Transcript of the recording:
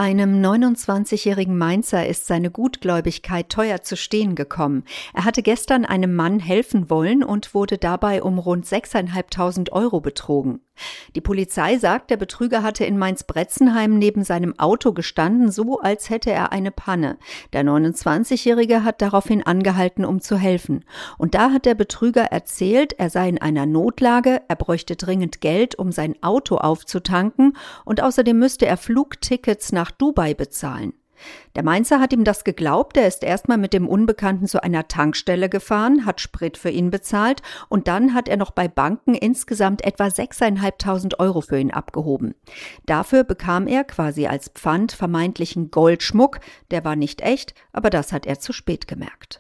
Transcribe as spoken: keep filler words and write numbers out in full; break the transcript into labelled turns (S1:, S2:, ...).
S1: Einem neunundzwanzigjährigen Mainzer ist seine Gutgläubigkeit teuer zu stehen gekommen. Er hatte gestern einem Mann helfen wollen und wurde dabei um rund sechstausendfünfhundert Euro betrogen. Die Polizei sagt, der Betrüger hatte in Mainz-Bretzenheim neben seinem Auto gestanden, so als hätte er eine Panne. Der neunundzwanzigjährige hat daraufhin angehalten, um zu helfen. Und da hat der Betrüger erzählt, er sei in einer Notlage, er bräuchte dringend Geld, um sein Auto aufzutanken, und außerdem müsste er Flugtickets nach Dubai bezahlen. Der Mainzer hat ihm das geglaubt, er ist erstmal mit dem Unbekannten zu einer Tankstelle gefahren, hat Sprit für ihn bezahlt und dann hat er noch bei Banken insgesamt etwa sechstausendfünfhundert Euro für ihn abgehoben. Dafür bekam er quasi als Pfand vermeintlichen Goldschmuck, der war nicht echt, aber das hat er zu spät gemerkt.